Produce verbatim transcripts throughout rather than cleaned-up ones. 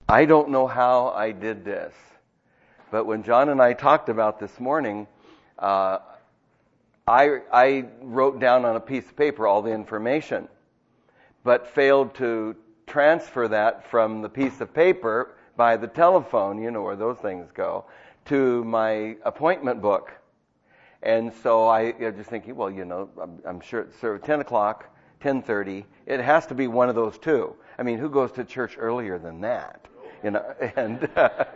I don't know how I did this, but when John and I talked about this morning, uh, I, I wrote down on a piece of paper all the information, but failed to transfer that from the piece of paper by the telephone, you know where those things go, to my appointment book. And so I, I was just thinking, well, you know, I'm, I'm sure it's sort of ten o'clock, ten thirty. It has to be one of those two. I mean, who goes to church earlier than that? You know, and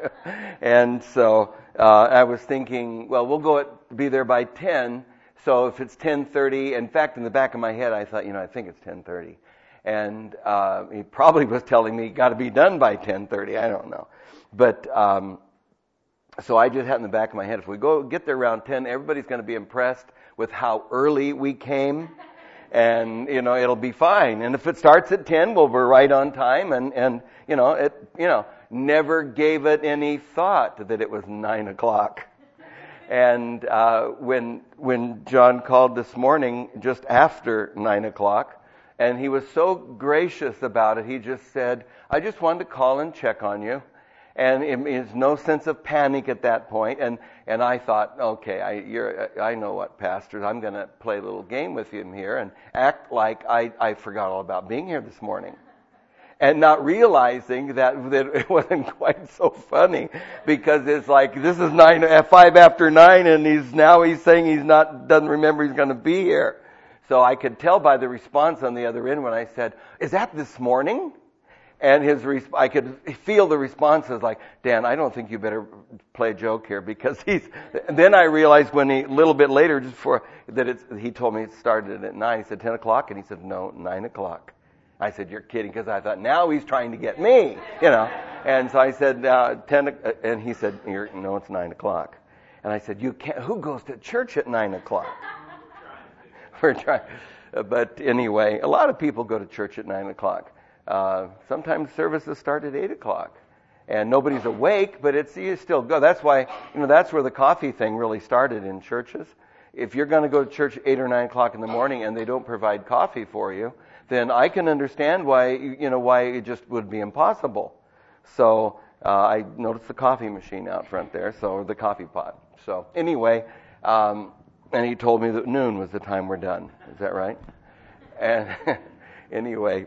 and so uh, I was thinking, well, we'll go at, be there by ten. So if it's ten thirty, in fact, in the back of my head, I thought, you know, I think it's ten thirty. And uh, he probably was telling me, got to be done by ten thirty. I don't know. But um, so I just had in the back of my head, if we go get there around ten, everybody's going to be impressed with how early we came. And, you know, it'll be fine. And if it starts at ten, well, we're right on time. And, and you know, it, you know, never gave it any thought that it was nine o'clock. And uh, when when John called this morning just after nine o'clock, and he was so gracious about it, he just said, I just wanted to call and check on you. And it means no sense of panic at that point. And and I thought, okay, I you're I know what, pastors, I'm going to play a little game with him here and act like I, I forgot all about being here this morning. And not realizing that, that it wasn't quite so funny, because it's like, this is nine, five after nine, and he's now he's saying he's not, doesn't remember he's going to be here. So I could tell by the response on the other end when I said, is that this morning? And his, I could feel the response was like, Dan, I don't think you better play a joke here, because he's, then I realized when he, a little bit later, just before, that it's, he told me it started at nine. He said ten o'clock, and he said, no, nine o'clock. I said, you're kidding, because I thought, now he's trying to get me, you know. And so I said, uh, ten, and he said, you're, no, it's nine o'clock. And I said, you can't, who goes to church at nine o'clock? We're trying. But anyway, a lot of people go to church at nine o'clock. Uh, sometimes services start at eight o'clock. And nobody's awake, but it's, you still go. That's why, you know, that's where the coffee thing really started in churches. If you're going to go to church at eight or nine o'clock in the morning and they don't provide coffee for you, then I can understand why, you know, why it just would be impossible. So uh, I noticed the coffee machine out front there, so the coffee pot. So anyway, um, and he told me that noon was the time we're done. Is that right? And anyway,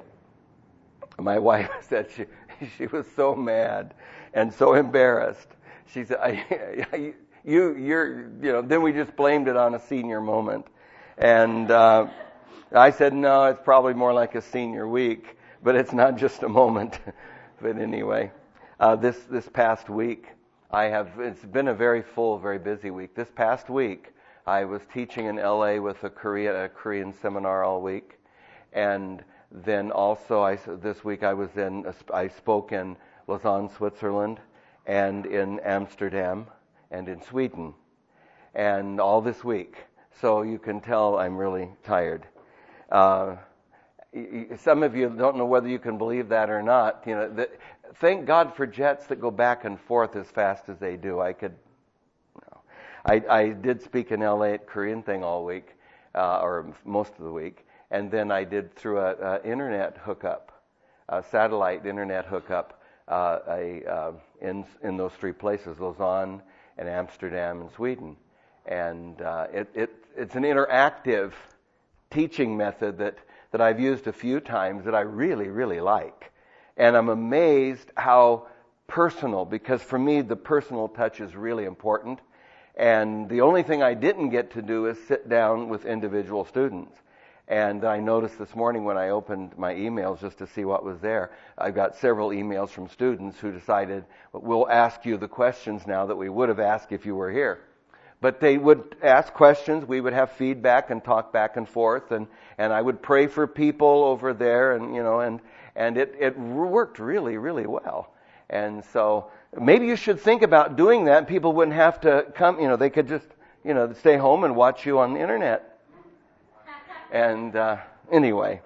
my wife said she she was so mad and so embarrassed. She said, I, I, "You, you're, you know." Then we just blamed it on a senior moment, and. Uh, I said, no, it's probably more like a senior week, but it's not just a moment. But anyway, uh, this, this past week, I have, it's been a very full, very busy week. This past week, I was teaching in L A with a Korea, a Korean seminar all week. And then also, I, this week I was in, I spoke in Lausanne, Switzerland, and in Amsterdam, and in Sweden. And all this week. So you can tell I'm really tired. Uh, some of you don't know whether you can believe that or not. You know, the, thank God for jets that go back and forth as fast as they do. I could, no. I, I did speak in L A at Korean thing all week, uh, or most of the week, and then I did through a, a internet hookup, a satellite internet hookup, uh, a, uh, in in those three places, Lausanne and Amsterdam and Sweden, and uh, it, it it's an interactive teaching method that, that I've used a few times that I really, really like. And I'm amazed how personal, because for me the personal touch is really important. And the only thing I didn't get to do is sit down with individual students. And I noticed this morning when I opened my emails just to see what was there, I got several emails from students who decided, we'll ask you the questions now that we would have asked if you were here. But they would ask questions, we would have feedback and talk back and forth, and, and I would pray for people over there, and you know, and and it, it worked really, really well. And so maybe you should think about doing that. People wouldn't have to come, you know, they could just, you know, stay home and watch you on the internet. And uh, anyway,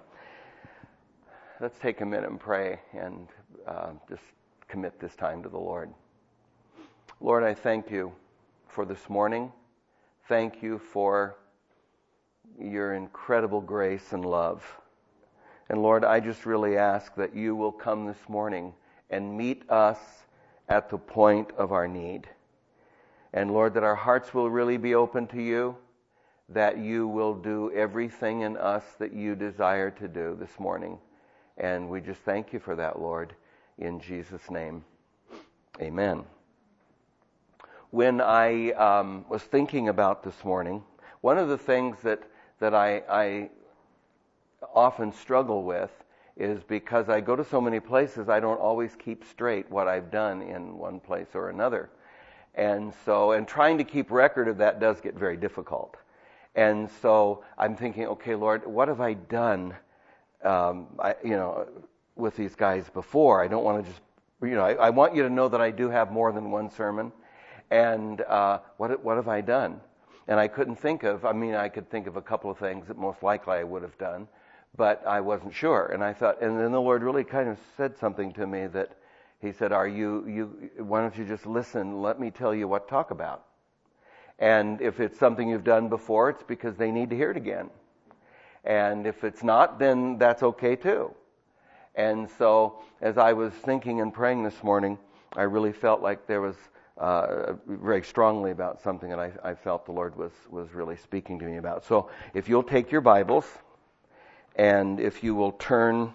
let's take a minute and pray and uh, just commit this time to the Lord. Lord, I thank you for this morning. Thank you for your incredible grace and love. And Lord, I just really ask that you will come this morning and meet us at the point of our need. And Lord, that our hearts will really be open to you, that you will do everything in us that you desire to do this morning. And we just thank you for that, Lord, in Jesus' name. Amen. When I um, was thinking about this morning, one of the things that, that I, I often struggle with is because I go to so many places, I don't always keep straight what I've done in one place or another. And so, and trying to keep record of that does get very difficult. And so I'm thinking, okay, Lord, what have I done, um, I, you know, with these guys before? I don't want to just, you know, I, I want you to know that I do have more than one sermon. And uh, what what have I done? And I couldn't think of, I mean, I could think of a couple of things that most likely I would have done, but I wasn't sure. And I thought, and then the Lord really kind of said something to me that he said, "Are you, you, why don't you just listen? Let me tell you what to talk about. And if it's something you've done before, it's because they need to hear it again. And if it's not, then that's okay too." And so as I was thinking and praying this morning, I really felt like there was uh, very strongly about something that I, I felt the Lord was, was really speaking to me about. So if you'll take your Bibles and if you will turn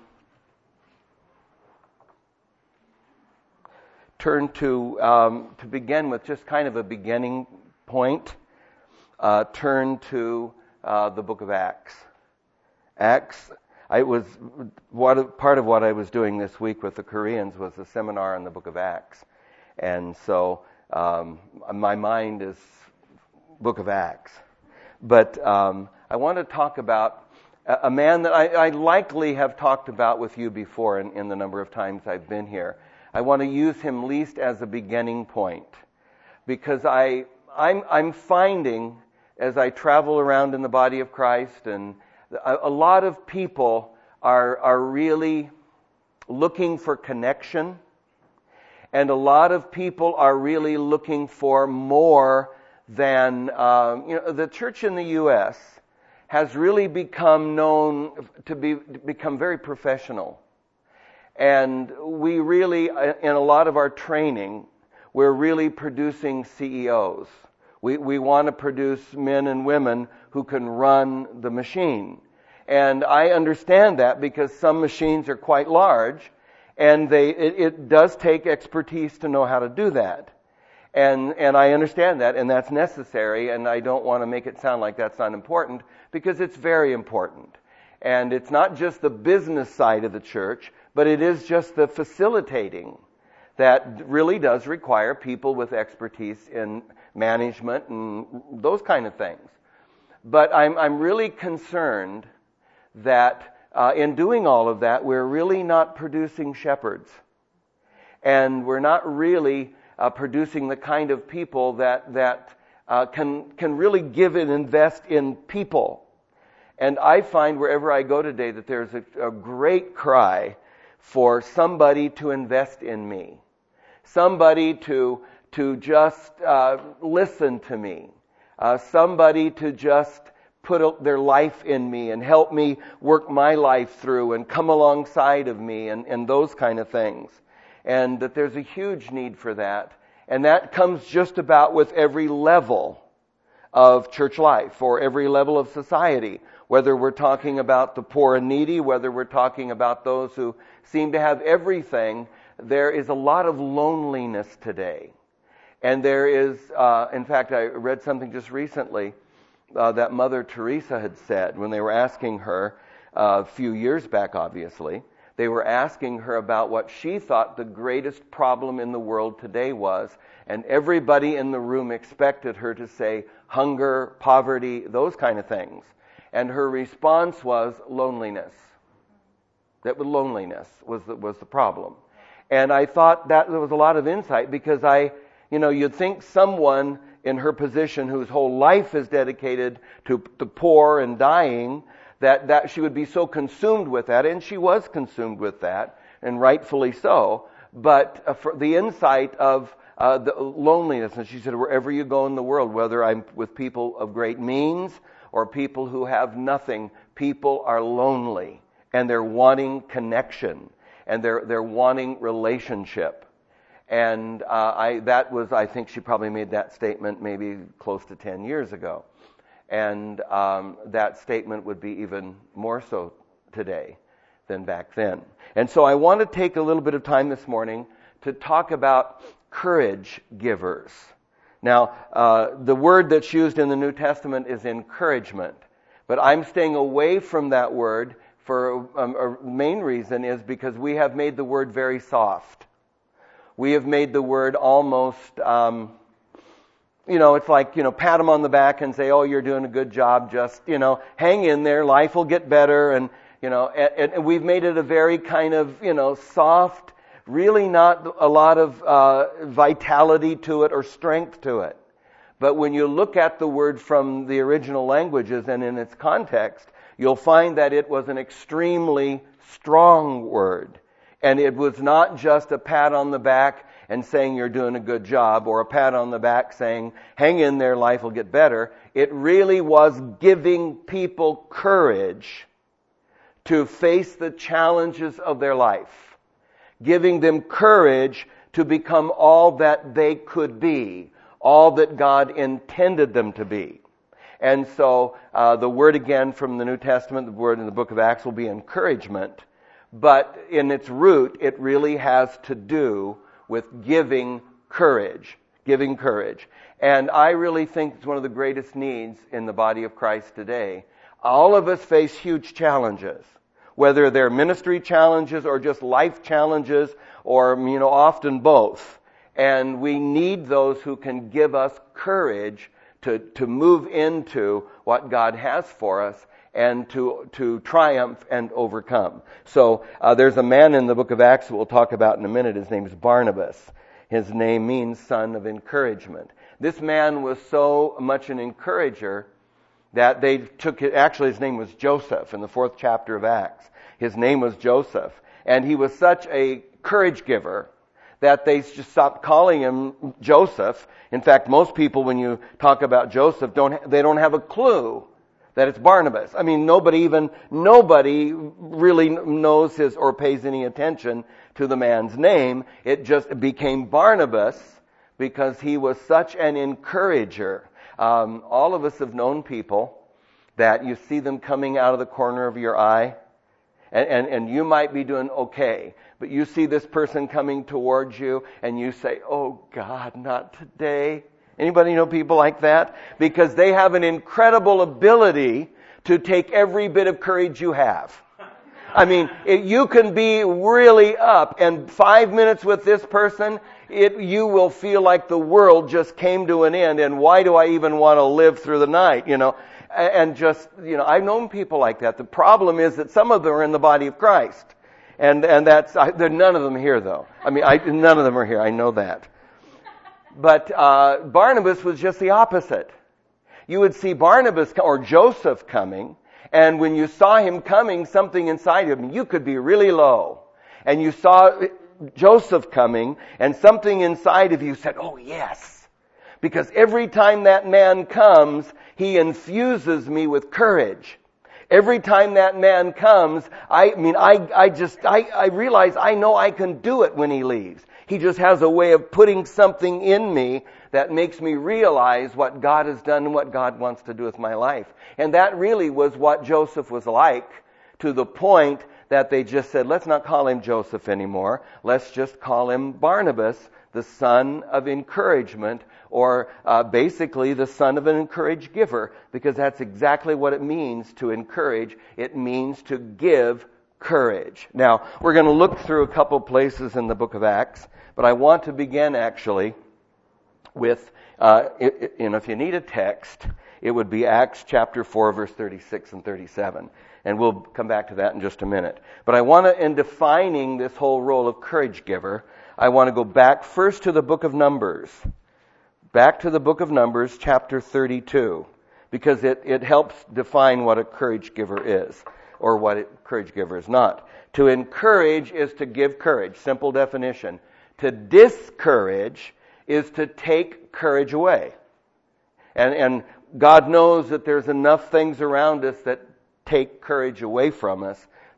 turn to, um, to begin with just kind of a beginning point, uh, turn to uh, the book of Acts. Acts, I was what part of what I was doing this week with the Koreans was a seminar on the book of Acts, and so um, my mind is book of Acts. But um, I want to talk about a, a man that I, I likely have talked about with you before in, in the number of times I've been here. I want to use him least as a beginning point, because I I'm, I'm finding as I travel around in the body of Christ, and a, a lot of people are are really looking for connection, and a lot of people are really looking for more than um, you know. The church in the U S has really become known to be to become very professional, and we really, in a lot of our training, we're really producing C E Os. We we want to produce men and women who can run the machine. And I understand that because some machines are quite large, and they it, it does take expertise to know how to do that. And and I understand that, and that's necessary, and I don't want to make it sound like that's not important, because it's very important. And it's not just the business side of the church, but it is just the facilitating that really does require people with expertise in management and those kind of things. But I'm I'm really concerned that uh, in doing all of that, we're really not producing shepherds. And we're not really uh, producing the kind of people that that uh, can can really give and invest in people. And I find wherever I go today that there's a, a great cry for somebody to invest in me. Somebody to to just uh, listen to me. Uh, somebody to just put their life in me and help me work my life through and come alongside of me and, and those kind of things. And that there's a huge need for that. And that comes just about with every level of church life or every level of society. Whether we're talking about the poor and needy, whether we're talking about those who seem to have everything, there is a lot of loneliness today. And there is, uh, in fact, I read something just recently uh, that Mother Teresa had said when they were asking her, uh, a few years back obviously, they were asking her about what she thought the greatest problem in the world today was. And everybody in the room expected her to say hunger, poverty, those kind of things. And her response was loneliness. That loneliness was the, was the problem. And I thought that there was a lot of insight, because I, you know, you'd think someone in her position whose whole life is dedicated to the poor and dying, that, that she would be so consumed with that, and she was consumed with that, and rightfully so. But uh, for the insight of uh, the loneliness, and she said, wherever you go in the world, whether I'm with people of great means or people who have nothing, people are lonely, and they're wanting connection. and they're they're wanting relationship. And uh, I that was, I think she probably made that statement maybe close to ten years ago. And um, that statement would be even more so today than back then. And so I want to take a little bit of time this morning to talk about courage givers. Now, uh, the word that's used in the New Testament is encouragement. But I'm staying away from that word for um, a main reason is because we have made the word very soft. We have made the word almost... Um, You know, it's like, you know, pat them on the back and say, oh, you're doing a good job. Just, you know, hang in there. Life will get better. And, you know, and, and we've made it a very kind of, you know, soft, really not a lot of uh, vitality to it or strength to it. But when you look at the word from the original languages and in its context, you'll find that it was an extremely strong word. And it was not just a pat on the back and saying you're doing a good job, or a pat on the back saying, hang in there, life will get better. It really was giving people courage to face the challenges of their life. Giving them courage to become all that they could be, all that God intended them to be. And so uh, the word again from the New Testament, the word in the book of Acts will be encouragement. But in its root, it really has to do with giving courage, giving courage. And I really think it's one of the greatest needs in the body of Christ today. All of us face huge challenges, whether they're ministry challenges or just life challenges, or, you know, often both. And we need those who can give us courage to, to move into what God has for us and to to triumph and overcome. So uh, there's a man in the book of Acts that we'll talk about in a minute. His name's Barnabas. His name means son of encouragement. This man was so much an encourager that they took it, actually his name was Joseph in the fourth chapter of Acts. His name was Joseph. And he was such a courage giver that they just stopped calling him Joseph. In fact, most people, when you talk about Joseph, don't they don't have a clue that it's Barnabas. I mean, nobody even, nobody really knows his or pays any attention to the man's name. It just became Barnabas because he was such an encourager. Um, all of us have known people that you see them coming out of the corner of your eye, and, and, and you might be doing okay, but you see this person coming towards you, and you say, oh God, not today. Anybody know people like that? Because they have an incredible ability to take every bit of courage you have. I mean, it, you can be really up, and five minutes with this person, it, you will feel like the world just came to an end, and why do I even want to live through the night, you know? And just, you know, I've known people like that. The problem is that some of them are in the body of Christ. And, and that's, I, there are none of them here though. I mean, I, none of them are here, I know that. But uh, Barnabas was just the opposite. You would see Barnabas or Joseph coming, and when you saw him coming, something inside of him, you could be really low. And you saw Joseph coming, and something inside of you said, oh yes. Because every time that man comes, he infuses me with courage. Every time that man comes, I mean, I, I just, I, I realize I know I can do it when he leaves. He just has a way of putting something in me that makes me realize what God has done and what God wants to do with my life. And that really was what Joseph was like, to the point that they just said, let's not call him Joseph anymore. Let's just call him Barnabas, the son of encouragement, or uh, basically the son of an encourage giver, because that's exactly what it means to encourage. It means to give courage. Now, we're going to look through a couple places in the book of Acts, but I want to begin actually with, uh, it, you know, if you need a text, it would be Acts chapter four, verse thirty-six and thirty-seven. And we'll come back to that in just a minute. But I want to, in defining this whole role of courage giver, I want to go back first to the book of Numbers. Back to the book of Numbers, chapter thirty-two, because it, it helps define what a courage giver is, or what a courage giver is not. To encourage is to give courage, simple definition. To discourage is to take courage away. And, and God knows that there's enough things around us that take courage away from us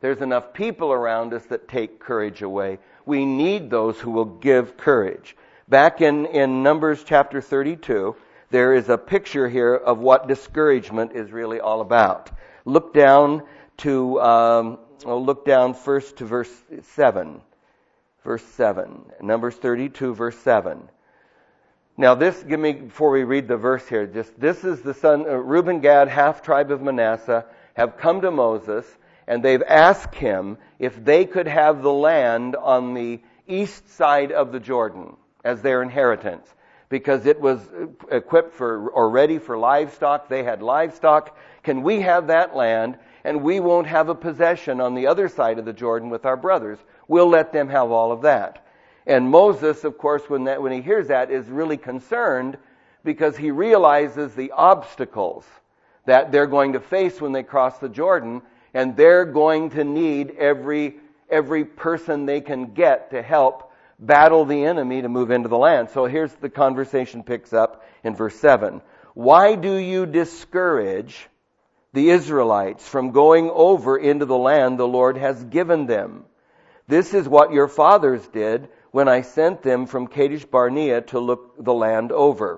There's enough people around us that take courage away. We need those who will give courage. Back in, in Numbers chapter thirty-two, there is a picture here of what discouragement is really all about. Look down to, um, oh, look down first to verse seven. Verse seven. Numbers thirty-two, verse seven. Now this, give me, before we read the verse here, just, this is the son, uh, Reuben, Gad, half tribe of Manasseh, have come to Moses, and they've asked him if they could have the land on the east side of the Jordan as their inheritance, because it was equipped for or ready for livestock. They had livestock. Can we have that land, and we won't have a possession on the other side of the Jordan with our brothers? We'll let them have all of that. And Moses, of course, when that when he hears that, is really concerned because he realizes the obstacles that they're going to face when they cross the Jordan, and they're going to need every every person they can get to help battle the enemy to move into the land. So here's the conversation picks up in verse seven. Why do you discourage the Israelites from going over into the land the Lord has given them? This is what your fathers did when I sent them from Kadesh Barnea to look the land over.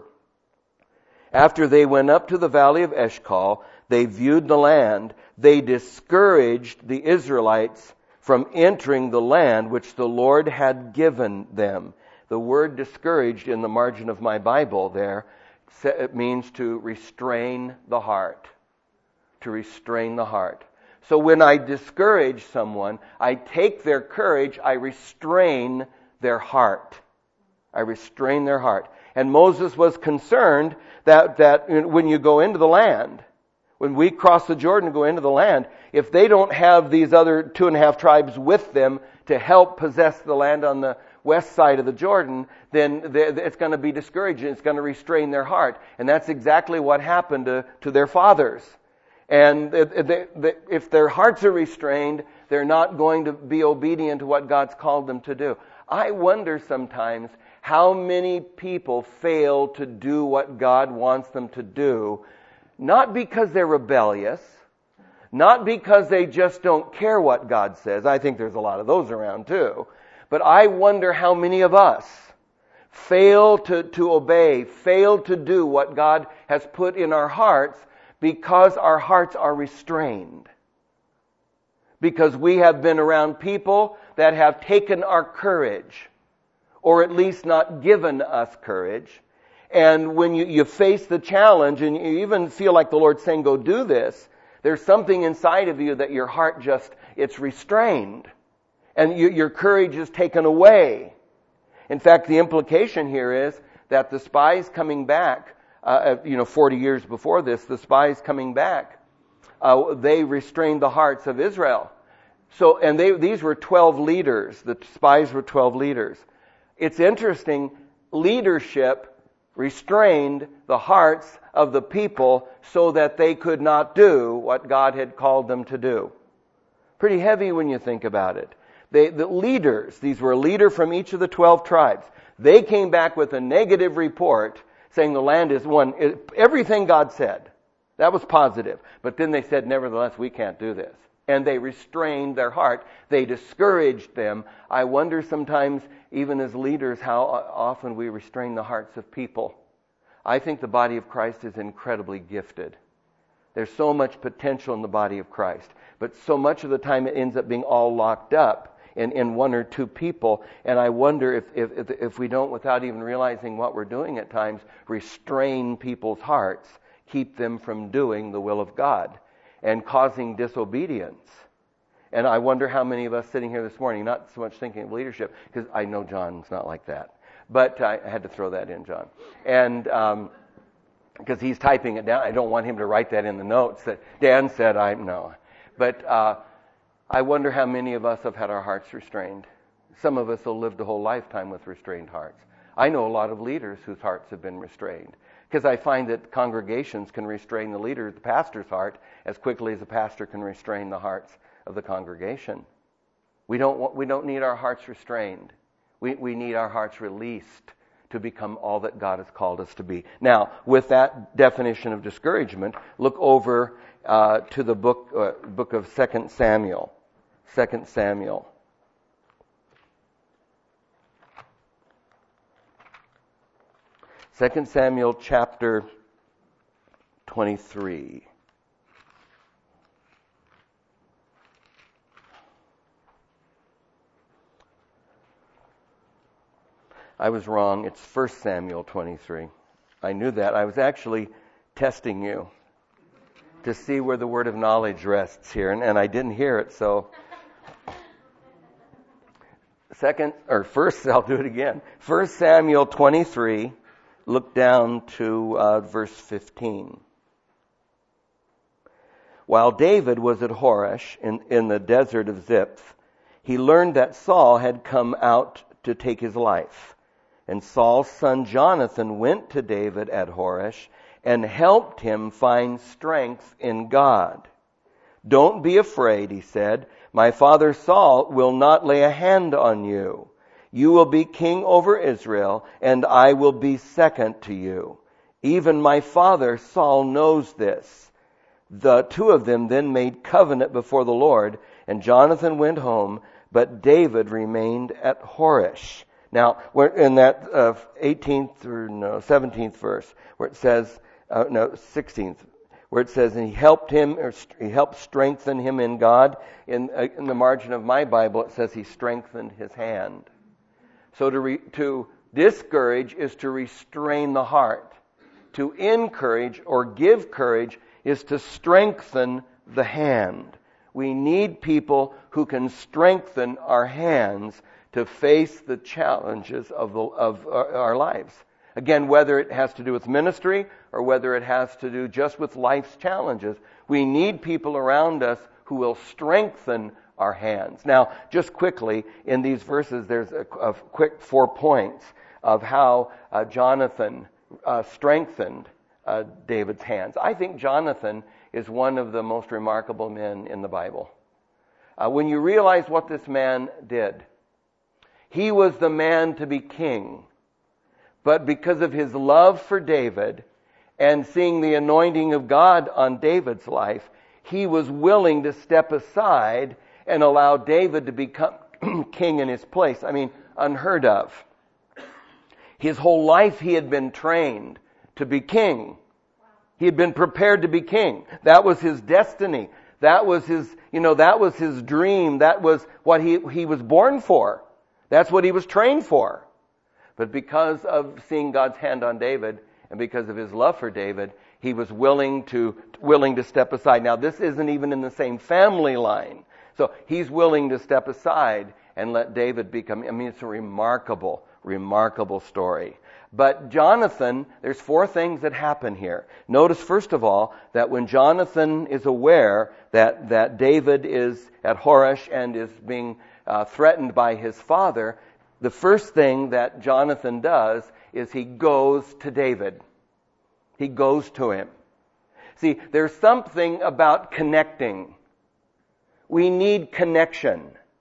After they went up to the valley of Eshcol, they viewed the land. They discouraged the Israelites from entering the land which the Lord had given them. The word discouraged in the margin of my Bible there, it means to restrain the heart. To restrain the heart. So when I discourage someone, I take their courage, I restrain their heart. I restrain their heart. And Moses was concerned that, that when you go into the land, when we cross the Jordan and go into the land, if they don't have these other two and a half tribes with them to help possess the land on the west side of the Jordan, then it's going to be discouraging. It's going to restrain their heart. And that's exactly what happened to, to their fathers. And if their hearts are restrained, they're not going to be obedient to what God's called them to do. I wonder sometimes how many people fail to do what God wants them to do, not because they're rebellious, not because they just don't care what God says. I think there's a lot of those around too. But I wonder how many of us fail to, to obey, fail to do what God has put in our hearts because our hearts are restrained. Because we have been around people that have taken our courage, or at least not given us courage. And when you, you face the challenge and you even feel like the Lord's saying, go do this, there's something inside of you that your heart just, it's restrained. And you, your courage is taken away. In fact, the implication here is that the spies coming back, uh, you know, forty years before this, the spies coming back, uh, they restrained the hearts of Israel. So, and they, these were twelve leaders. The spies were twelve leaders. It's interesting, leadership restrained the hearts of the people so that they could not do what God had called them to do. Pretty heavy when you think about it. They, the leaders, these were a leader from each of the twelve tribes. They came back with a negative report saying the land is one. Everything God said, that was positive. But then they said, nevertheless, we can't do this. And they restrained their heart. They discouraged them. I wonder sometimes, even as leaders, how often we restrain the hearts of people. I think the body of Christ is incredibly gifted. There's so much potential in the body of Christ. But so much of the time it ends up being all locked up in, in one or two people. And I wonder if, if, if we don't, without even realizing what we're doing at times, restrain people's hearts, keep them from doing the will of God, and causing disobedience. And I wonder how many of us sitting here this morning, not so much thinking of leadership, because I know John's not like that. But I had to throw that in, John. And um, because he's typing it down, I don't want him to write that in the notes that Dan said, I know. But uh, I wonder how many of us have had our hearts restrained. Some of us will live the whole lifetime with restrained hearts. I know a lot of leaders whose hearts have been restrained. Because I find that congregations can restrain the leader, the pastor's heart, as quickly as a pastor can restrain the hearts of the congregation. We don't want, we don't need our hearts restrained. We we need our hearts released to become all that God has called us to be. Now, with that definition of discouragement, look over uh, to the book uh, book of Second Samuel. Second Samuel. Second Samuel chapter twenty-three. I was wrong. It's First Samuel twenty-three. I knew that. I was actually testing you to see where the word of knowledge rests here, and, and I didn't hear it, so second or first, I'll do it again. First Samuel twenty-three. Look down to uh, verse fifteen. While David was at Horesh in, in the desert of Ziph, he learned that Saul had come out to take his life. And Saul's son Jonathan went to David at Horesh and helped him find strength in God. Don't be afraid, he said. My father Saul will not lay a hand on you. You will be king over Israel, and I will be second to you. Even my father Saul knows this. The two of them then made covenant before the Lord, and Jonathan went home, but David remained at Horesh. Now, we're in that uh, eighteenth or no seventeenth verse, where it says, uh, no sixteenth, where it says, and he helped him, or he helped strengthen him in God. In, uh, in the margin of my Bible, it says he strengthened his hand. So to re, to discourage is to restrain the heart. To encourage or give courage is to strengthen the hand. We need people who can strengthen our hands to face the challenges of, the, of our, our lives. Again, whether it has to do with ministry or whether it has to do just with life's challenges, we need people around us who will strengthen our hands. Now, just quickly, in these verses, there's a, a quick four points of how uh, Jonathan uh, strengthened uh, David's hands. I think Jonathan is one of the most remarkable men in the Bible. Uh, when you realize what this man did, he was the man to be king. But because of his love for David and seeing the anointing of God on David's life, he was willing to step aside and allow David to become king in his place. I mean, unheard of. His whole life he had been trained to be king. He had been prepared to be king. That was his destiny. That was his, you know, that was his dream. That was what he, he was born for. That's what he was trained for. But because of seeing God's hand on David and because of his love for David, he was willing to, willing to step aside. Now, this isn't even in the same family line. So he's willing to step aside and let David become, I mean, it's a remarkable, remarkable story. But Jonathan, there's four things that happen here. Notice, first of all, that when Jonathan is aware that, that David is at Horesh and is being uh, threatened by his father, the first thing that Jonathan does is he goes to David. He goes to him. See, there's something about connecting. We need connection.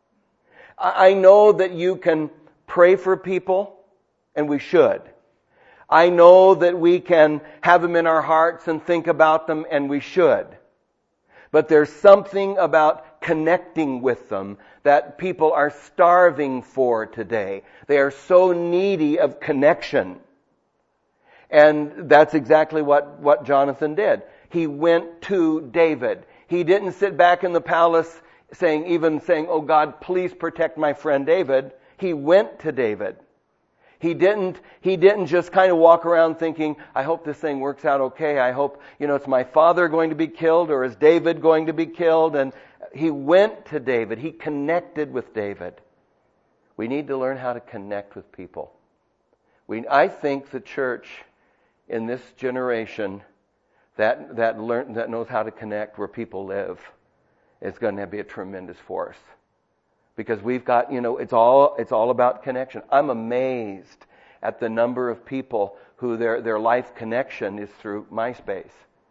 I know that you can pray for people, and we should. I know that we can have them in our hearts and think about them, and we should. But there's something about connecting with them that people are starving for today. They are so needy of connection. And that's exactly what, what Jonathan did. He went to David. He didn't sit back in the palace saying, even saying, oh God, please protect my friend David. He went to David. He didn't, he didn't just kind of walk around thinking, I hope this thing works out okay. I hope, you know, it's my father going to be killed or is David going to be killed? And he went to David. He connected with David. We need to learn how to connect with people. We, I think the church in this generation that, that learn, that knows how to connect where people live is going to be a tremendous force. Because we've got, you know, it's all it's all about connection. I'm amazed at the number of people who their, their life connection is through MySpace.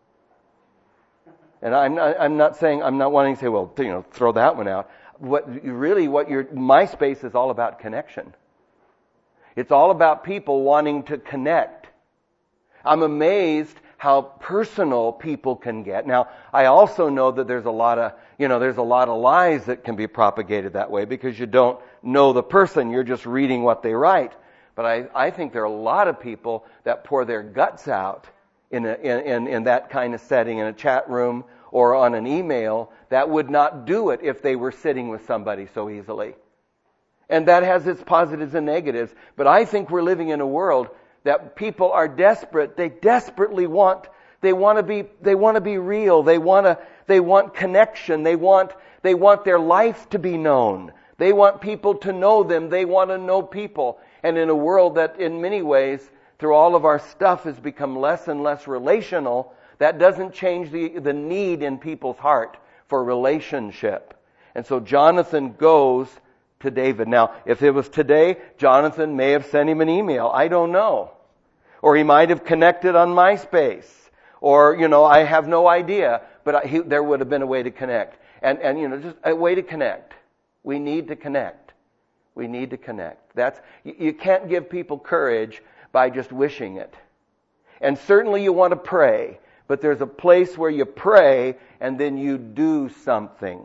And I'm not, I'm not saying, I'm not wanting to say, well, you know, throw that one out. What really, what your MySpace is all about connection. It's all about people wanting to connect. I'm amazed how personal people can get. Now, I also know that there's a lot of, you know, there's a lot of lies that can be propagated that way because you don't know the person. You're just reading what they write. But I, I think there are a lot of people that pour their guts out in, a, in, in that kind of setting, in a chat room or on an email, that would not do it if they were sitting with somebody so easily. And that has its positives and negatives. But I think we're living in a world that people are desperate. They desperately want, they want to be, they want to be real. They want to, they want connection. They want, they want their life to be known. They want people to know them. They want to know people. And in a world that in many ways, through all of our stuff, has become less and less relational, that doesn't change the, the need in people's heart for relationship. And so Jonathan goes to David. Now, if it was today, Jonathan may have sent him an email. I don't know. Or he might have connected on MySpace. Or, you know, I have no idea. But I, he, there would have been a way to connect. And, and, you know, just a way to connect. We need to connect. We need to connect. That's, you, you can't give people courage by just wishing it. And certainly you want to pray. But there's a place where you pray and then you do something.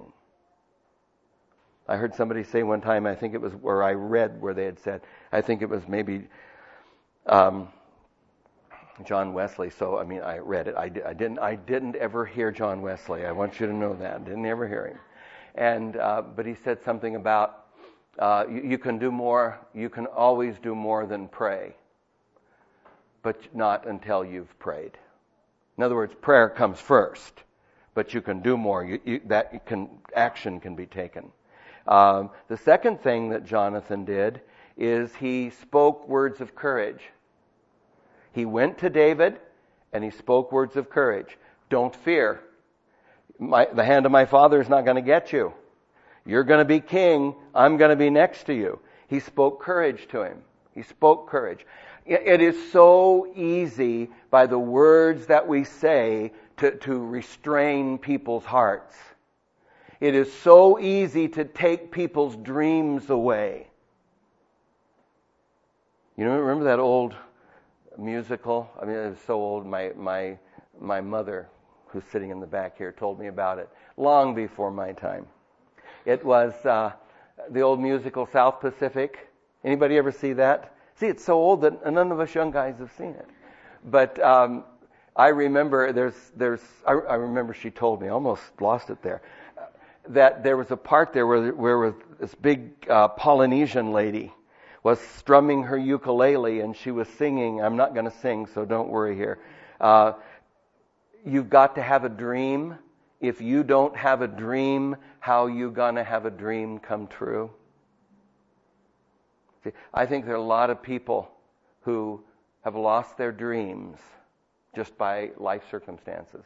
I heard somebody say one time, I think it was where I read where they had said, I think it was maybe um, John Wesley. So, I mean, I read it. I, I didn't I didn't ever hear John Wesley. I want you to know that. Didn't ever hear him. And uh, but he said something about uh, you, you can do more. You can always do more than pray, but not until you've prayed. In other words, prayer comes first, but you can do more. You, you, that can action can be taken. Um, the second thing that Jonathan did is he spoke words of courage. He went to David and he spoke words of courage. Don't fear. My, the hand of my father is not going to get you. You're going to be king. I'm going to be next to you. He spoke courage to him. He spoke courage. It, it is so easy by the words that we say to, to restrain people's hearts. It is so easy to take people's dreams away. You know, remember that old musical? I mean, it was so old. My my my mother, who's sitting in the back here, told me about it long before my time. It was uh, the old musical South Pacific. Anybody ever see that? See, it's so old that none of us young guys have seen it. But um, I remember there's there's I, I remember she told me, I almost lost it there, that there was a part there where where this big uh, Polynesian lady was strumming her ukulele and she was singing. I'm not going to sing, so don't worry here. Uh, you've got to have a dream. If you don't have a dream, how are you going to have a dream come true? See, I think there are a lot of people who have lost their dreams just by life circumstances.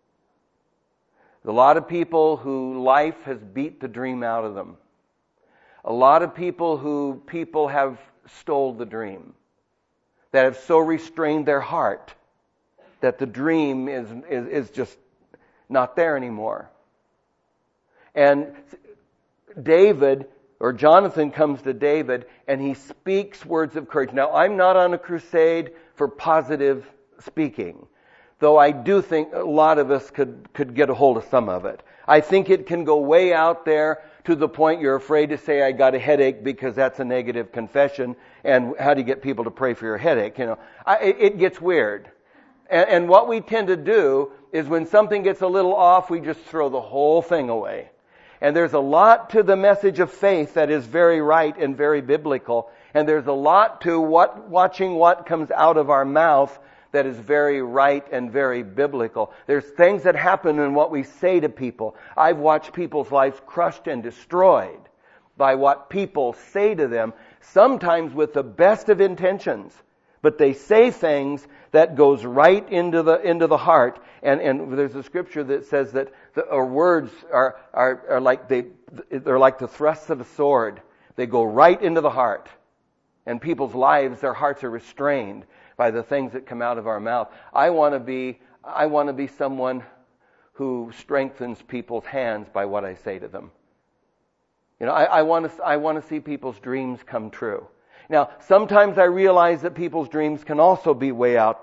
A lot of people who life has beat the dream out of them. A lot of people who people have stole the dream. That have so restrained their heart that the dream is, is, is just not there anymore. And David, or Jonathan comes to David and he speaks words of courage. Now, I'm not on a crusade for positive speaking, though I do think a lot of us could, could get a hold of some of it. I think it can go way out there to the point you're afraid to say, I got a headache, because that's a negative confession. And how do you get people to pray for your headache? You know, I, it gets weird. And, and what we tend to do is when something gets a little off, we just throw the whole thing away. And there's a lot to the message of faith that is very right and very biblical. And there's a lot to what watching what comes out of our mouth that is very right and very biblical. There's things that happen in what we say to people. I've watched people's lives crushed and destroyed by what people say to them, sometimes with the best of intentions. But they say things that goes right into the into the heart. And and there's a scripture that says that the our words are, are are like they they're like the thrusts of a sword. They go right into the heart. And people's lives, their hearts are restrained by the things that come out of our mouth. I want to be I want to be someone who strengthens people's hands by what I say to them. You know, I, I want to I want to see people's dreams come true. Now, sometimes I realize that people's dreams can also be way out there,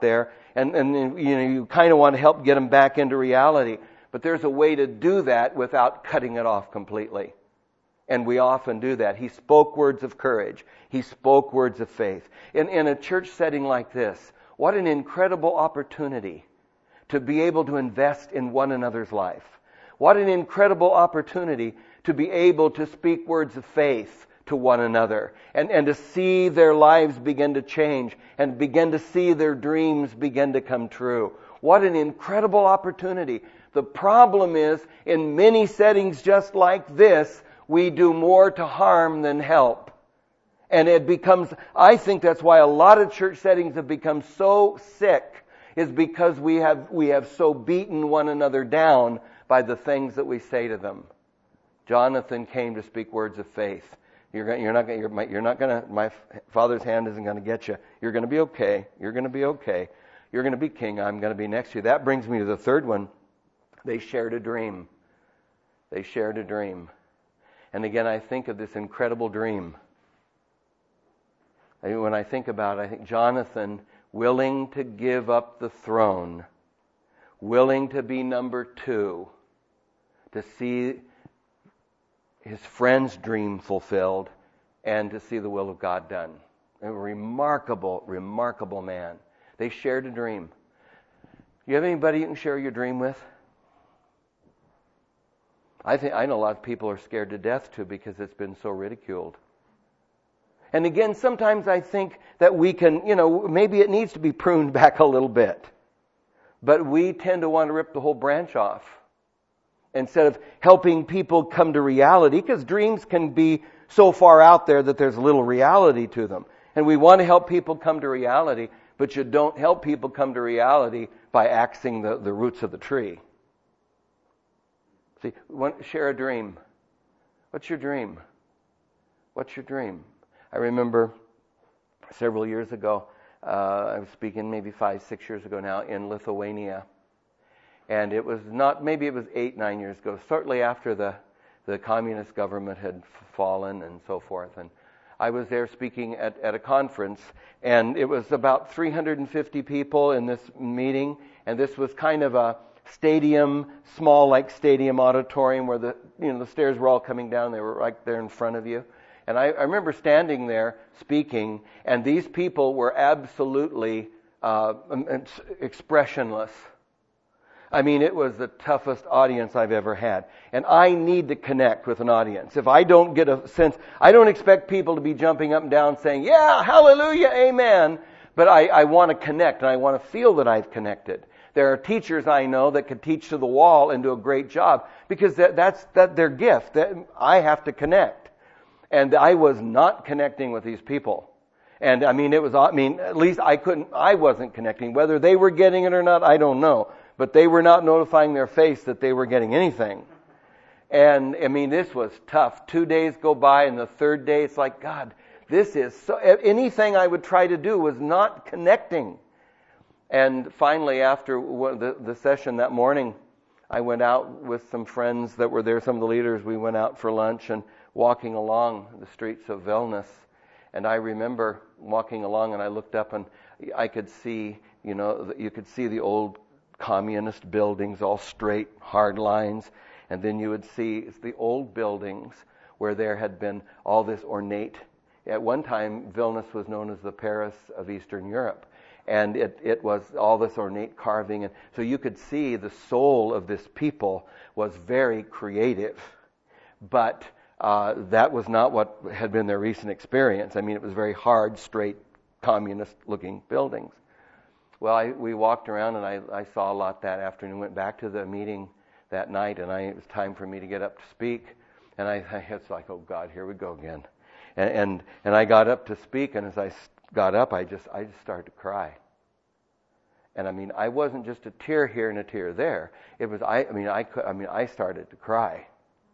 And, and you know, you kind of want to help get them back into reality. But there's a way to do that without cutting it off completely. And we often do that. He spoke words of courage. He spoke words of faith. In, in a church setting like this, what an incredible opportunity to be able to invest in one another's life. What an incredible opportunity to be able to speak words of faith to one another and, and to see their lives begin to change and begin to see their dreams begin to come true. What an incredible opportunity. The problem is, in many settings just like this, we do more to harm than help. And it becomes, I think that's why a lot of church settings have become so sick, is because we have, we have so beaten one another down by the things that we say to them. Jonathan came to speak words of faith. You're, going, you're not going. You're, you're not going to. My father's hand isn't going to get you. You're going to be okay. You're going to be okay. You're going to be king. I'm going to be next to you. That brings me to the third one. They shared a dream. They shared a dream. And again, I think of this incredible dream. I mean, when I think about it, I think Jonathan, willing to give up the throne, willing to be number two, to see his friend's dream fulfilled, and to see the will of God done. A remarkable, remarkable man. They shared a dream. You have anybody you can share your dream with? I think I know a lot of people are scared to death too because it's been so ridiculed. And again, sometimes I think that we can, you know, maybe it needs to be pruned back a little bit. But we tend to want to rip the whole branch off instead of helping people come to reality, because dreams can be so far out there that there's little reality to them. And we want to help people come to reality, but you don't help people come to reality by axing the, the roots of the tree. See, want, share a dream. What's your dream? What's your dream? I remember several years ago, uh, I was speaking maybe five, six years ago now in Lithuania. And it was not, maybe it was eight, nine years ago, shortly after the, the communist government had fallen and so forth. And I was there speaking at, at a conference, and it was about three hundred fifty people in this meeting, and this was kind of a stadium, small like stadium auditorium where the, you know, the stairs were all coming down. They were right there in front of you. And I, I remember standing there speaking, and these people were absolutely uh, expressionless. I mean, it was the toughest audience I've ever had. And I need to connect with an audience. If I don't get a sense, I don't expect people to be jumping up and down saying, yeah, hallelujah, amen. But I, I want to connect, and I want to feel that I've connected. There are teachers I know that could teach to the wall and do a great job, because that, that's that their gift. That I have to connect. And I was not connecting with these people. And I mean, it was, I mean, at least I couldn't, I wasn't connecting. Whether they were getting it or not, I don't know. But they were not notifying their face that they were getting anything. And I mean, this was tough. Two days go by, and the third day, it's like, God, this is so, anything I would try to do was not connecting. And finally, after the, the session that morning, I went out with some friends that were there, some of the leaders. We went out for lunch and walking along the streets of Vilnius. And I remember walking along, and I looked up, and I could see, you know, you could see the old communist buildings, all straight, hard lines. And then you would see the old buildings where there had been all this ornate. At one time, Vilnius was known as the Paris of Eastern Europe. And it, it was all this ornate carving. And so you could see the soul of this people was very creative. But uh, that was not what had been their recent experience. I mean, it was very hard, straight, communist-looking buildings. Well, I, we walked around, and I, I saw a lot that afternoon. Went back to the meeting that night, and I, it was time for me to get up to speak. And I, I it's like, oh God, here we go again. And, and and I got up to speak, and as I got up, I just I just started to cry. And I mean, I wasn't just a tear here and a tear there. It was I. I mean, I could, I mean, I started to cry.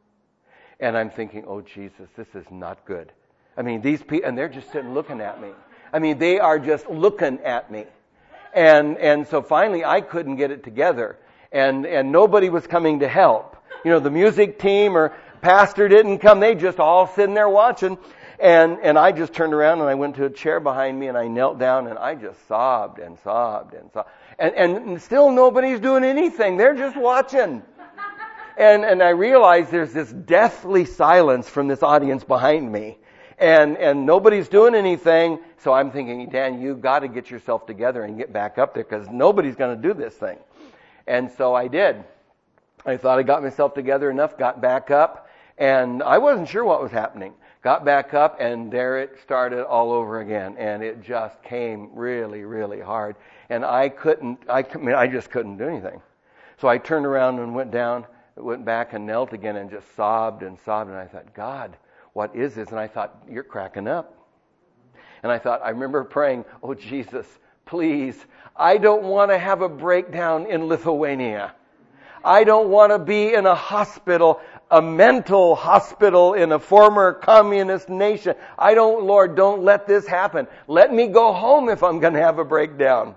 And I'm thinking, oh Jesus, this is not good. I mean, these people, and they're just sitting looking at me. I mean, they are just looking at me. And and so finally, I couldn't get it together. And and nobody was coming to help. You know, the music team or pastor didn't come. They just all sitting there watching. And and I just turned around and I went to a chair behind me and I knelt down and I just sobbed and sobbed and sobbed. And, and still nobody's doing anything. They're just watching. And and I realized there's this deathly silence from this audience behind me. And and nobody's doing anything. So I'm thinking, Dan, you've got to get yourself together and get back up there because nobody's going to do this thing. And so I did. I thought I got myself together enough, got back up, and I wasn't sure what was happening. Got back up, and there it started all over again, and it just came really, really hard. And I couldn't, I, I mean, I just couldn't do anything. So I turned around and went down, went back and knelt again and just sobbed and sobbed, and I thought, God, what is this? And I thought, you're cracking up. And I thought, I remember praying, oh, Jesus, please, I don't want to have a breakdown in Lithuania. I don't want to be in a hospital, a mental hospital in a former communist nation. I don't, Lord, don't let this happen. Let me go home if I'm going to have a breakdown.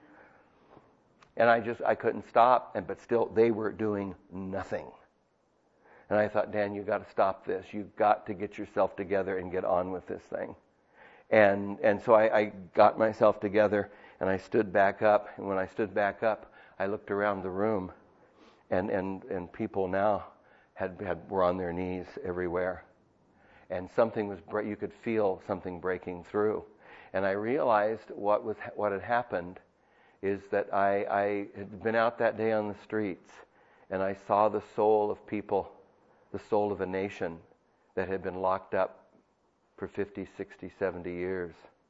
And I just, I couldn't stop, and but still, they were doing nothing. And I thought, Dan, you've got to stop this. You've got to get yourself together and get on with this thing. And and so I, I got myself together, and I stood back up. And when I stood back up, I looked around the room, and and, and people now had, had were on their knees everywhere. And something was, you could feel something breaking through. And I realized what was what had happened is that I, I had been out that day on the streets, and I saw the soul of people, the soul of a nation that had been locked up for fifty, sixty, seventy years.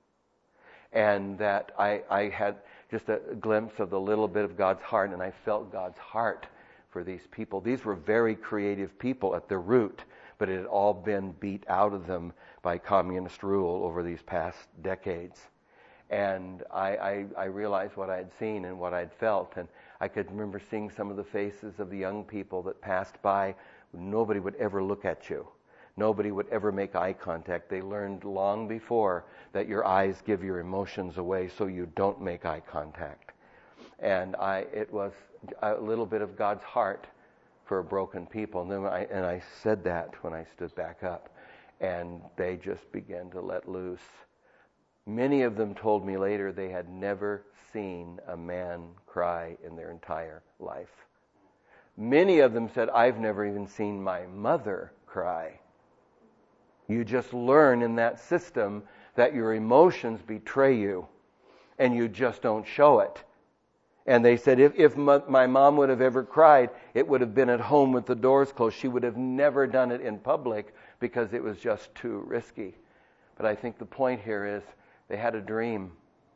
And that I, I had just a glimpse of the little bit of God's heart, and I felt God's heart for these people. These were very creative people at their root, but it had all been beat out of them by communist rule over these past decades. And I, I, I realized what I had seen and what I'd felt, and I could remember seeing some of the faces of the young people that passed by. Nobody would ever look at you. Nobody would ever make eye contact. They learned long before that your eyes give your emotions away, so you don't make eye contact. And I, it was a little bit of God's heart for a broken people. And then I, and I said that when I stood back up, and they just began to let loose. Many of them told me later they had never seen a man cry in their entire life. Many of them said, I've never even seen my mother cry. You just learn in that system that your emotions betray you, and you just don't show it. And they said, if, if my mom would have ever cried, it would have been at home with the doors closed. She would have never done it in public because it was just too risky. But I think the point here is they had a dream.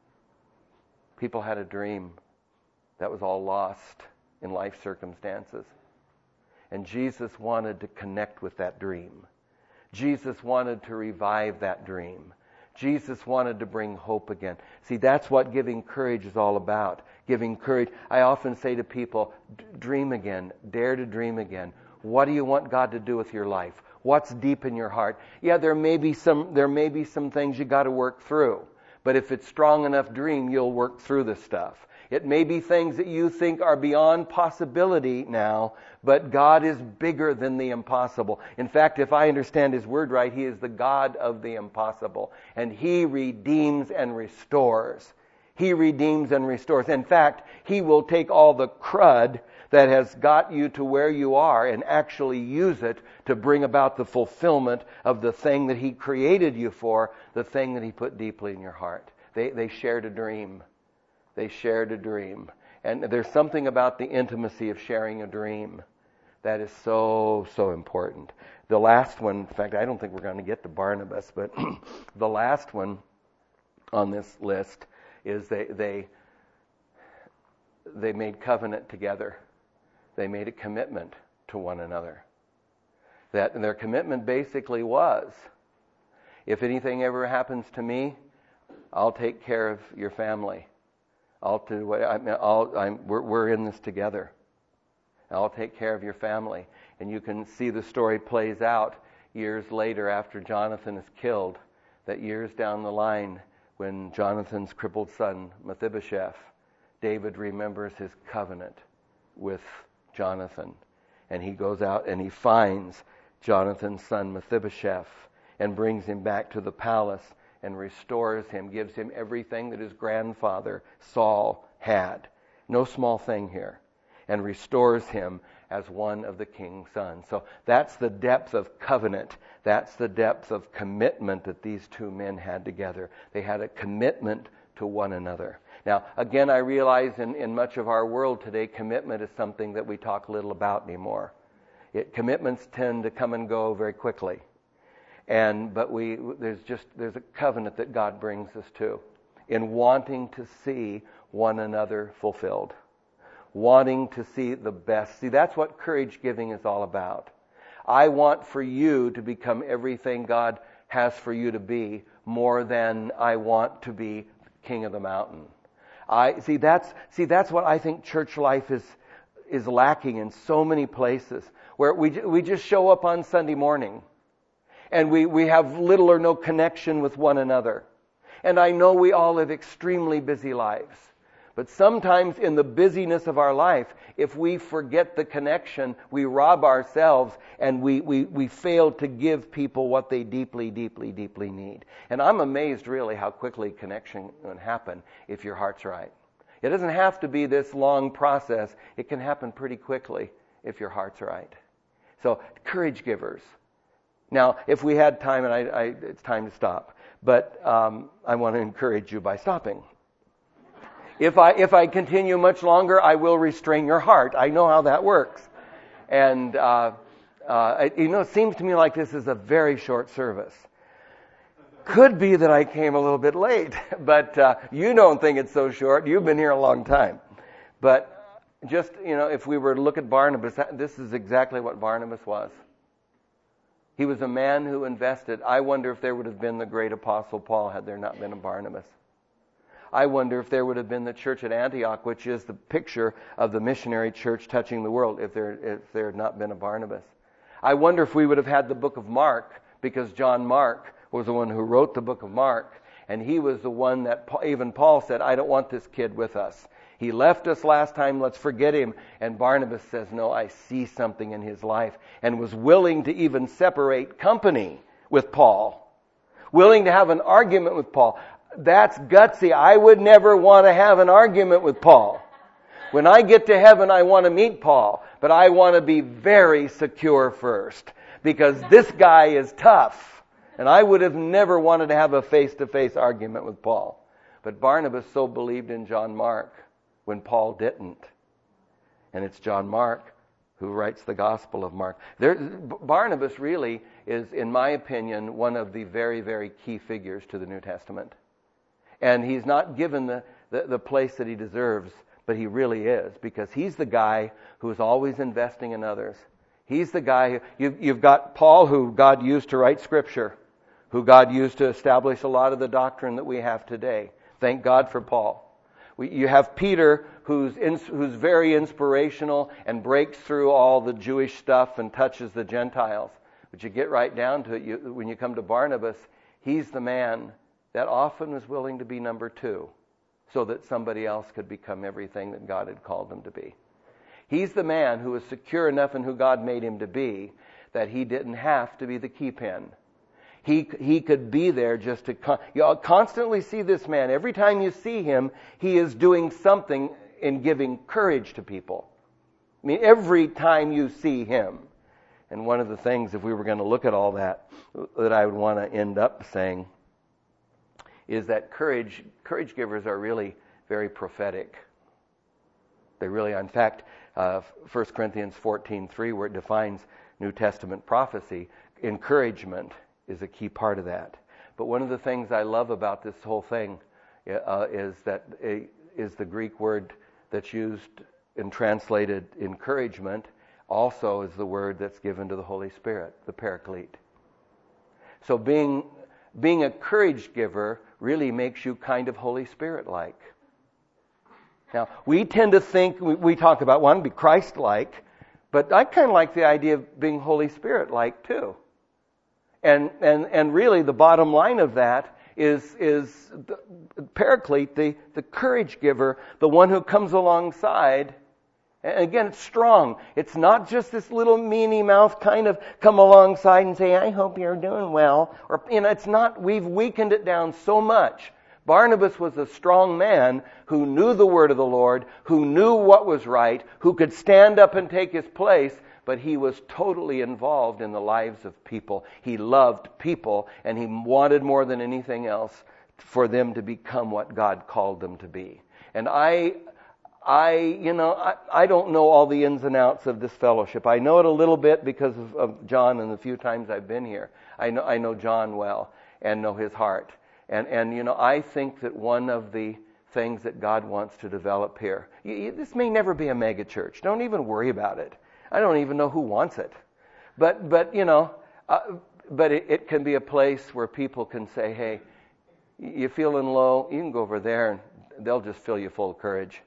People had a dream that was all lost in life circumstances. And Jesus wanted to connect with that dream. Jesus wanted to revive that dream. Jesus wanted to bring hope again. See, that's what giving courage is all about. Giving courage. I often say to people, dream again. Dare to dream again. What do you want God to do with your life? What's deep in your heart? Yeah, there may be some there may be some things you got to work through. But if it's strong enough dream, you'll work through the stuff. It may be things that you think are beyond possibility now, but God is bigger than the impossible. In fact, if I understand His Word right, He is the God of the impossible. And He redeems and restores. He redeems and restores. In fact, He will take all the crud that has got you to where you are and actually use it to bring about the fulfillment of the thing that He created you for, the thing that He put deeply in your heart. They, they shared a dream. They shared a dream. And there's something about the intimacy of sharing a dream that is so, so important. The last one, in fact, I don't think we're going to get to Barnabas, but the last one on this list is they they they made covenant together. They made a commitment to one another. That and their commitment basically was, if anything ever happens to me, I'll take care of your family. I'll do what I mean, I'll, I'm, we're, we're in this together. I'll take care of your family. And you can see the story plays out years later after Jonathan is killed, that years down the line when Jonathan's crippled son, Mephibosheth, David remembers his covenant with Jonathan. And he goes out and he finds Jonathan's son, Mephibosheth. and brings him back to the palace and restores him, gives him everything that his grandfather Saul had. No small thing here. And restores him as one of the king's sons. So that's the depth of covenant. That's the depth of commitment that these two men had together. They had a commitment to one another. Now, again, I realize in, in much of our world today, commitment is something that we talk little about anymore. It, commitments tend to come and go very quickly. And but we there's just there's a covenant that God brings us to in wanting to see one another fulfilled. Wanting to see the best. See, that's what courage giving is all about. I want for you to become everything God has for you to be, more than I want to be king of the mountain. I see that's see that's what I think church life is is lacking in so many places, where we we just show up on Sunday morning and we we have little or no connection with one another. And I know we all live extremely busy lives. But sometimes in the busyness of our life, if we forget the connection, we rob ourselves and we, we, we fail to give people what they deeply, deeply, deeply need. And I'm amazed really how quickly connection can happen if your heart's right. It doesn't have to be this long process. It can happen pretty quickly if your heart's right. So, courage givers. Now, if we had time, and I, I, it's time to stop, but um, I want to encourage you by stopping. If I if I continue much longer, I will restrain your heart. I know how that works. And, uh, uh, you know, it seems to me like this is a very short service. Could be that I came a little bit late, but uh, you don't think it's so short. You've been here a long time. But just, you know, if we were to look at Barnabas, this is exactly what Barnabas was. He was a man who invested. I wonder if there would have been the great apostle Paul had there not been a Barnabas. I wonder if there would have been the church at Antioch, which is the picture of the missionary church touching the world, if there if there had not been a Barnabas. I wonder if we would have had the book of Mark, because John Mark was the one who wrote the book of Mark, and he was the one that even Paul said, I don't want this kid with us. He left us last time, let's forget him. And Barnabas says, no, I see something in his life, and was willing to even separate company with Paul. Willing to have an argument with Paul. That's gutsy. I would never want to have an argument with Paul. When I get to heaven, I want to meet Paul, but I want to be very secure first, because this guy is tough. And I would have never wanted to have a face-to-face argument with Paul. But Barnabas so believed in John Mark when Paul didn't. And it's John Mark who writes the Gospel of Mark. There, Barnabas really is, in my opinion, one of the very, very key figures to the New Testament. And he's not given the, the, the place that he deserves, but he really is, because he's the guy who is always investing in others. He's the guy, who, you've, you've got Paul, who God used to write Scripture, who God used to establish a lot of the doctrine that we have today. Thank God for Paul. We, you have Peter, who's in, who's very inspirational and breaks through all the Jewish stuff and touches the Gentiles. But you get right down to it, you, when you come to Barnabas, he's the man that often was willing to be number two so that somebody else could become everything that God had called them to be. He's the man who was secure enough in who God made him to be that he didn't have to be the key pin. He he could be there just to... Con- you constantly see this man. Every time you see him, he is doing something in giving courage to people. I mean, every time you see him. And one of the things, if we were going to look at all that, that I would want to end up saying is that courage, courage givers are really very prophetic. They really, in fact, uh, First Corinthians fourteen three, where it defines New Testament prophecy, encouragement is a key part of that. But one of the things I love about this whole thing uh, is that uh, is the Greek word that's used and translated encouragement also is the word that's given to the Holy Spirit, the Paraclete. So being being a courage giver really makes you kind of Holy Spirit-like. Now, we tend to think, we, we talk about, one, be Christ-like, but I kind of like the idea of being Holy Spirit-like too. And and and really the bottom line of that is is the Paraclete, the, the courage giver, the one who comes alongside And again, it's strong. It's not just this little meanie mouth kind of come alongside and say, I hope you're doing well. Or, you know, it's not, we've weakened it down so much. Barnabas was a strong man who knew the word of the Lord, who knew what was right, who could stand up and take his place, but he was totally involved in the lives of people. He loved people, and he wanted more than anything else for them to become what God called them to be. And I, I, you know, I, I don't know all the ins and outs of this fellowship. I know it a little bit because of, of John and the few times I've been here. I know, I know John well and know his heart. And, and you know, I think that one of the things that God wants to develop here, you, you, this may never be a mega church. Don't even worry about it. I don't even know who wants it. But, but you know, uh, but it, it can be a place where people can say, hey, you're feeling low, you can go over there and they'll just fill you full of courage.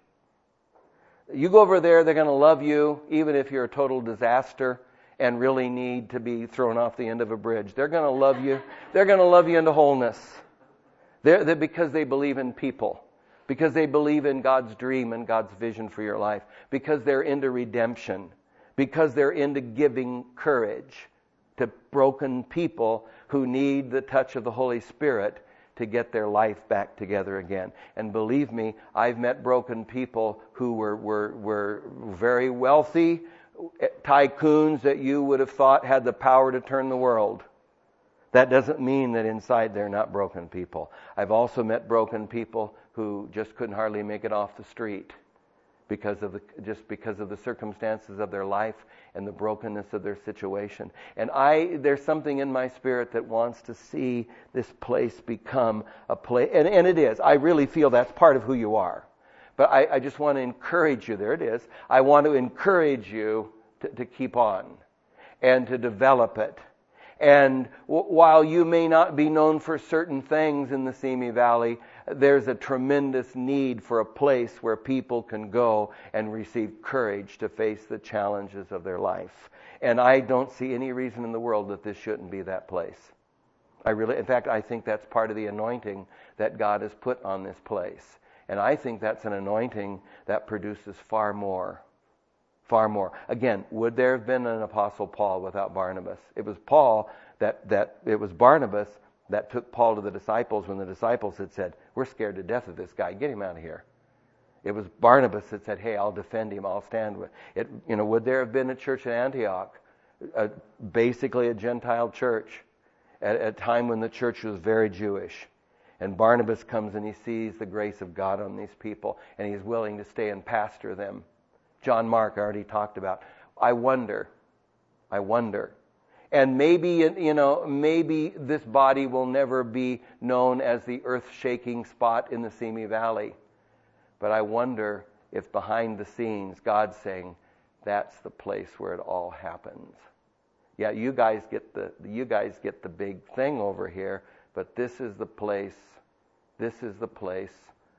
You go over there, they're going to love you, even if you're a total disaster and really need to be thrown off the end of a bridge. They're going to love you. They're going to love you into wholeness. They're, they're because they believe in people, because they believe in God's dream and God's vision for your life, because they're into redemption, because they're into giving courage to broken people who need the touch of the Holy Spirit to get their life back together again. And believe me, I've met broken people who were, were, were very wealthy, tycoons that you would have thought had the power to turn the world. That doesn't mean that inside they're not broken people. I've also met broken people who just couldn't hardly make it off the street because of the just because of the circumstances of their life and the brokenness of their situation. And I there's something in my spirit that wants to see this place become a place, and, and it is. I really feel that's part of who you are. But I, I just want to encourage you. There it is. I want to encourage you to, to keep on and to develop it. And w- while you may not be known for certain things in the Simi Valley, there's a tremendous need for a place where people can go and receive courage to face the challenges of their life. And I don't see any reason in the world that this shouldn't be that place. I really, in fact, I think that's part of the anointing that God has put on this place. And I think that's an anointing that produces far more. Far more. Again, would there have been an Apostle Paul without Barnabas? It was Paul that, that it was Barnabas that took Paul to the disciples when the disciples had said, we're scared to death of this guy. Get him out of here. It was Barnabas that said, hey, I'll defend him. I'll stand with it. You know, would there have been a church in Antioch, a, basically a Gentile church, at a time when the church was very Jewish? And Barnabas comes and he sees the grace of God on these people, and he's willing to stay and pastor them. John Mark I already talked about. I wonder, I wonder. And maybe, you know, maybe this body will never be known as the earth-shaking spot in the Simi Valley. But I wonder if behind the scenes, God's saying, that's the place where it all happens. Yeah, you guys get the you guys get the big thing over here, but this is the place, this is the place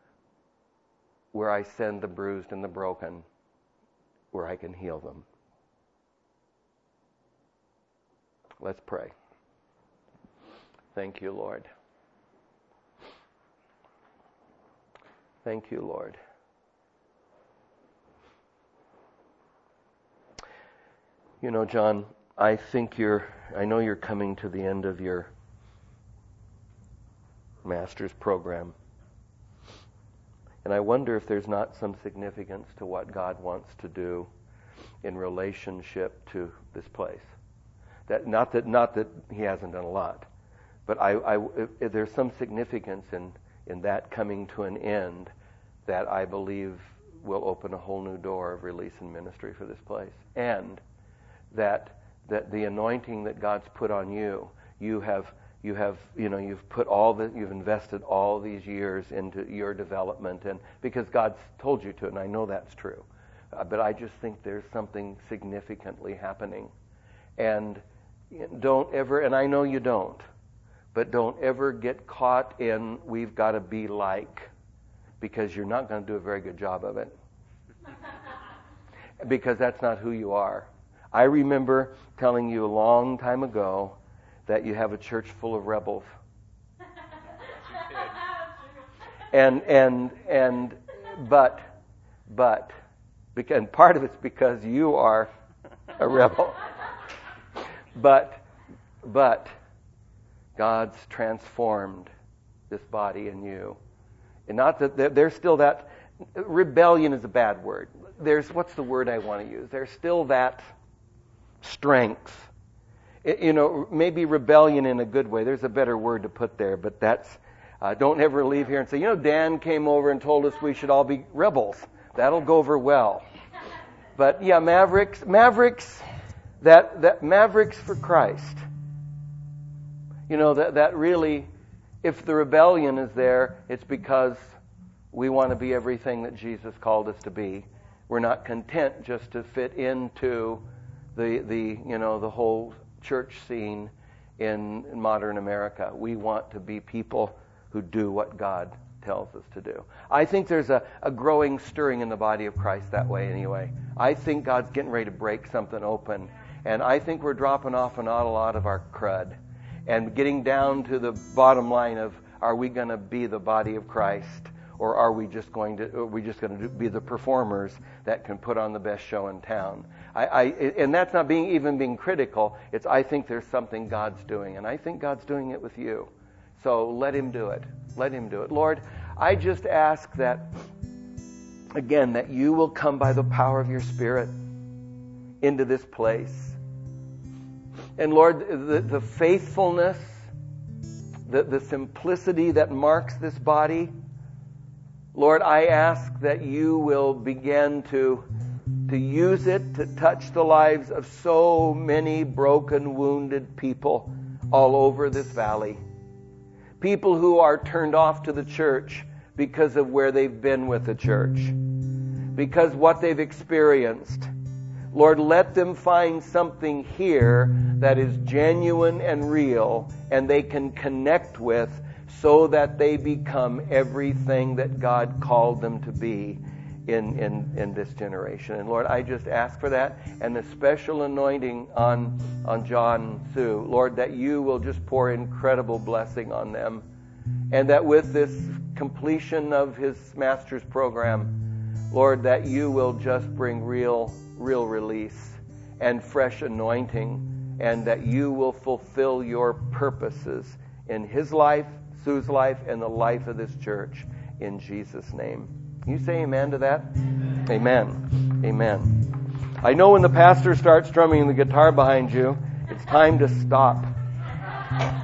where I send the bruised and the broken, where I can heal them. Let's pray. Thank you, Lord. Thank you, Lord. You know, John, I think you're, I know you're coming to the end of your master's program. And I wonder if there's not some significance to what God wants to do in relationship to this place. That not that not that He hasn't done a lot, but I, I if, if there's some significance in in that coming to an end that I believe will open a whole new door of release and ministry for this place, and that that the anointing that God's put on you, you have. You have, you know, you've put all the, you've invested all these years into your development, and because God's told you to, and I know that's true. Uh, but I just think there's something significantly happening, and don't ever, and I know you don't, but don't ever get caught in we've got to be like, because you're not going to do a very good job of it, because that's not who you are. I remember telling you a long time ago that you have a church full of rebels. and and and but but And part of it's because you are a rebel. But, but God's transformed this body in you. And not that there's still that, rebellion is a bad word. There's, what's the word I want to use? There's still that strength. It, you know, maybe rebellion in a good way. There's a better word to put there, but that's, uh, don't ever leave here and say, you know, Dan came over and told us we should all be rebels. That'll go over well. But yeah, Mavericks, Mavericks, that, that Mavericks for Christ. You know, that, that really, if the rebellion is there, it's because we want to be everything that Jesus called us to be. We're not content just to fit into the, the you know, the whole church scene in modern America. We want to be people who do what God tells us to do. I think there's a, a growing stirring in the body of Christ that way anyway. I think God's getting ready to break something open. And I think we're dropping off an awful lot of our crud and getting down to the bottom line of, are we going to be the body of Christ, or are we just going to are we just going to be the performers that can put on the best show in town? I, I and that's not being even being critical. It's I think there's something God's doing, and I think God's doing it with you. So let Him do it. Let Him do it. Lord, I just ask that, again, that you will come by the power of your Spirit into this place. And Lord, the, the faithfulness, the, the simplicity that marks this body, Lord, I ask that you will begin to, to use it to touch the lives of so many broken, wounded people all over this valley. People who are turned off to the church because of where they've been with the church, because what they've experienced. Lord, let them find something here that is genuine and real and they can connect with, so that they become everything that God called them to be in, in, in this generation. And Lord, I just ask for that, and the special anointing on, on John and Sue. Lord, that you will just pour incredible blessing on them, and that with this completion of his master's program, Lord, that you will just bring real, real release and fresh anointing, and that you will fulfill your purposes in his life, Sue's life, and the life of this church, in Jesus' name. Can you say amen to that? Amen. Amen. Amen. I know when the pastor starts strumming the guitar behind you, it's time to stop.